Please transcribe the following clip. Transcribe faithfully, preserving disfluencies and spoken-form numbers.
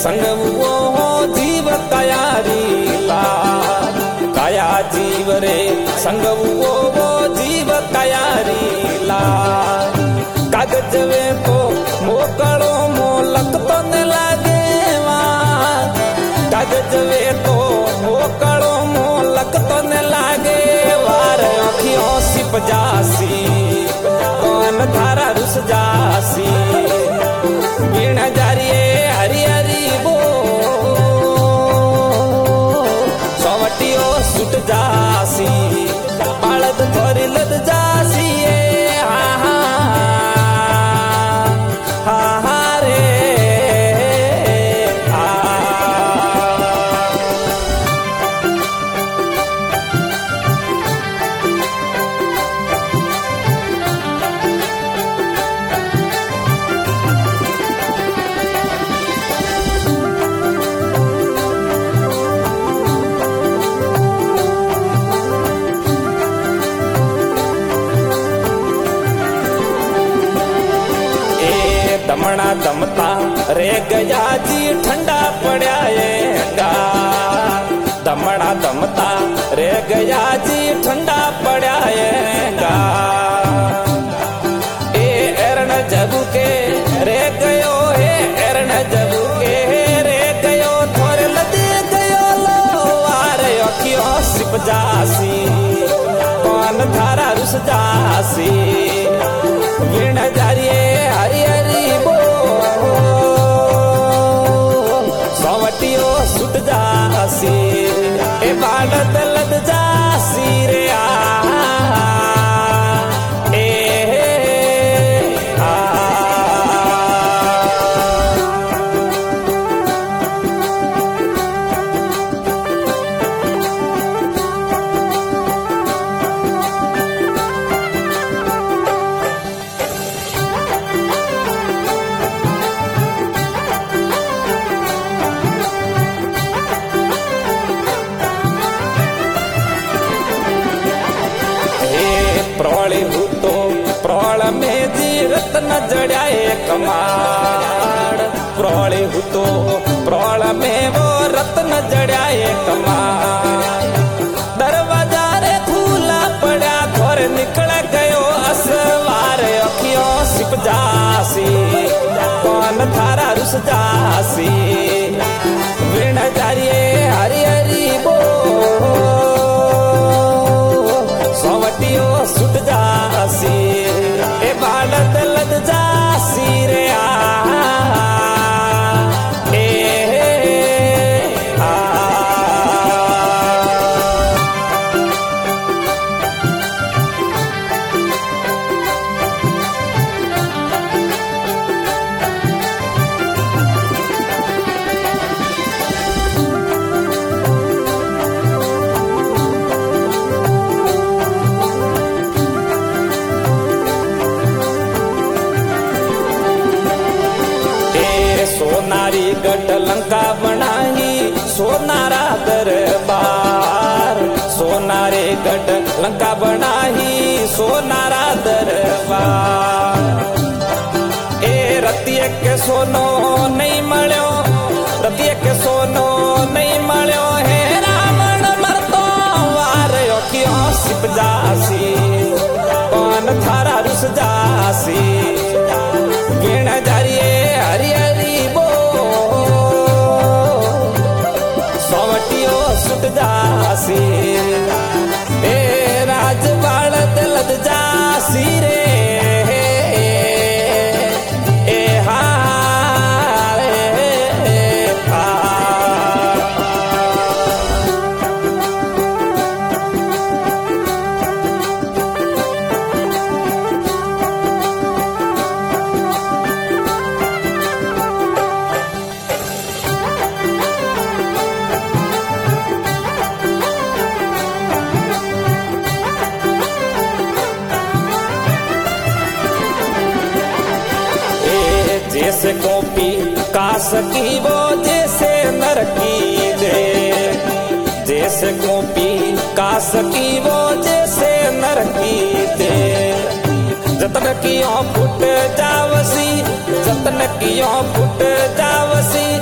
संग वो हो जीव तैयारी ला काया जीव रे संग वो वो जीव तैयारी ला कागज वे तो मोकड़ो मोलक तो न लागे कागज वे तो मोकड़ो मोलक तो न लागे वार अखियों सिप जासी कौन धारा रुस जासी बीण जारिए हरी हरी बो सवटियो सुट जासी बालद थोरी लद जासी हा हा हा हा रे हा दमना दमता रे गया जी ठंडा पड़ा गा दमना दमता रे गया जी ठंडा पड़ा गा ए एरण जबू के रे गयो हे एरण जबू के रे गयो थोड़े लदे गयो लो आरे अखियों सिप जासी कौन धारा रुस जासी वीण जारिए हरी हरी सवटियो सुट जासी ए बालद लद जासी रे आ ए आ प्रौली हूतो प्रौल में जी रत्न जड़ाए कमाड़ प्रौली हूतो प्रौल में वो रत्न जड़ाए कमाड़ दरवाजा रे खुला पड़ा घर निकल गयो असवार अखियों सिप जासी कौन थारा रुस जासी वीण जारिए हरी हरी बो सवटियो सुट जासी ए बालद लद जासी रे आ ए आ सोनारी गढ़ लंका बनाई सोनारा दरबार सोनारे गढ़ लंका बनाई सोनारा दरबार ए रतिये के सोनो नहीं मळ्यो रतिये के सोनो नहीं मळ्यो हे रावण मरतो वार अखियों सिप जासी कौन थारा रुस जासी वीण जारिए हरी हरी सवटियो सुट जासी ए राज बालद लद जासी रे ए हा रे हा जैसे कॉपी कास की वो जैसे नरकी दे जैसे कॉपी कास की वो जैसे नरकी दे जतन कियो फुट जावसी जतन कियो फुट जावसी